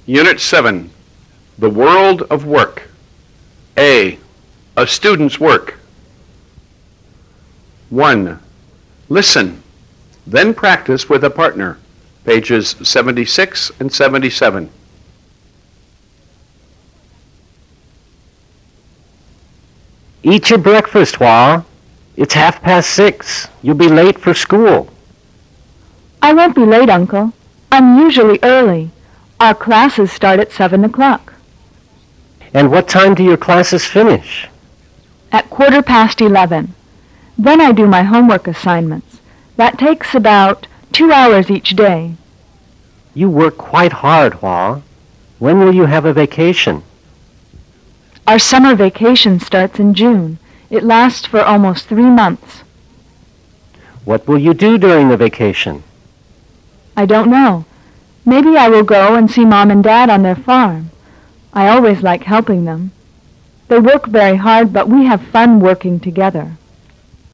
Unit 7, The World of Work. A student's work. 1. Listen, then practice with a partner. Pages 76 and 77. Eat your breakfast, Wah. It's 6:30. You'll be late for school. I won't be late, Uncle. I'm usually early. Our classes start at 7 o'clock. And what time do your classes finish? At 11:15. Then I do my homework assignments. That takes about 2 hours each day. You work quite hard, Wah. When will you have a vacation? Our summer vacation starts in June. It lasts for almost 3 months. What will you do during the vacation? I don't know. Maybe I will go and see Mom and Dad on their farm. I always like helping them. They work very hard, but we have fun working together.